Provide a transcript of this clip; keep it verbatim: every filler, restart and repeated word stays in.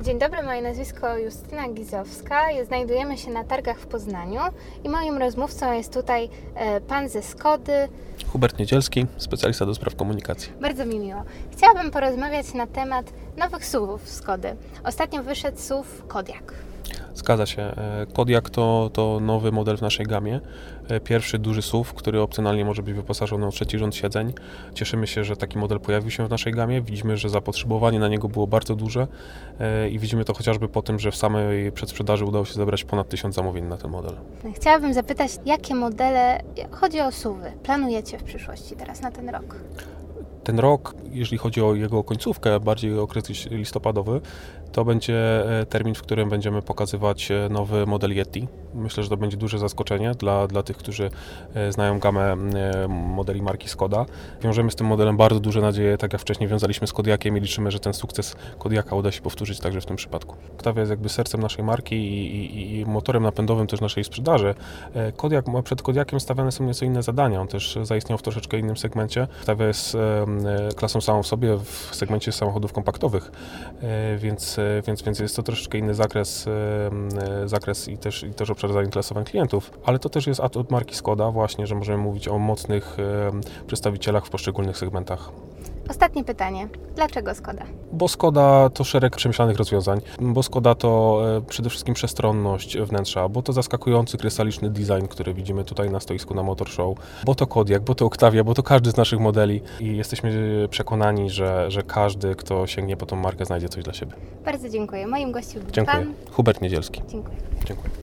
Dzień dobry, moje nazwisko Justyna Gizowska. Znajdujemy się na targach w Poznaniu i moim rozmówcą jest tutaj pan ze Skody. Hubert Niedzielski, specjalista do spraw komunikacji. Bardzo mi miło. Chciałabym porozmawiać na temat nowych S U V-ów Skody. Ostatnio wyszedł S U V Kodiaq. Zgadza się. Kodiaq to, to nowy model w naszej gamie. Pierwszy duży S U V, który opcjonalnie może być wyposażony w trzeci rząd siedzeń. Cieszymy się, że taki model pojawił się w naszej gamie. Widzimy, że zapotrzebowanie na niego było bardzo duże i widzimy to chociażby po tym, że w samej przedsprzedaży udało się zebrać ponad tysiąc zamówień na ten model. Chciałabym zapytać, jakie modele, chodzi o S U V-y, planujecie w przyszłości teraz na ten rok? Ten rok, jeżeli chodzi o jego końcówkę, bardziej okres listopadowy, to będzie termin, w którym będziemy pokazywać nowy model Yeti. Myślę, że to będzie duże zaskoczenie dla, dla tych, którzy znają gamę modeli marki Skoda. Wiążemy z tym modelem bardzo duże nadzieje, tak jak wcześniej wiązaliśmy z Kodiaqiem i liczymy, że ten sukces Kodiaqa uda się powtórzyć także w tym przypadku. Octavia jest jakby sercem naszej marki i, i, i motorem napędowym też naszej sprzedaży. Kodiaq, przed Kodiaqiem stawiane są nieco inne zadania, on też zaistniał w troszeczkę innym segmencie. Octavia jest klasą samą w sobie w segmencie samochodów kompaktowych, więc, więc, więc jest to troszeczkę inny zakres, zakres i też, i też obszar zainteresowań klientów, ale to też jest atut marki Skoda właśnie, że możemy mówić o mocnych przedstawicielach w poszczególnych segmentach. Ostatnie pytanie. Dlaczego Skoda? Bo Skoda to szereg przemyślanych rozwiązań, bo Skoda to przede wszystkim przestronność wnętrza, bo to zaskakujący krystaliczny design, który widzimy tutaj na stoisku na Motor Show, bo to Kodiaq, bo to Octavia, bo to każdy z naszych modeli i jesteśmy przekonani, że, że każdy, kto sięgnie po tą markę, znajdzie coś dla siebie. Bardzo dziękuję. Moim gościem był Dziękuję. pan Hubert Niedzielski. Dziękuję. Dziękuję.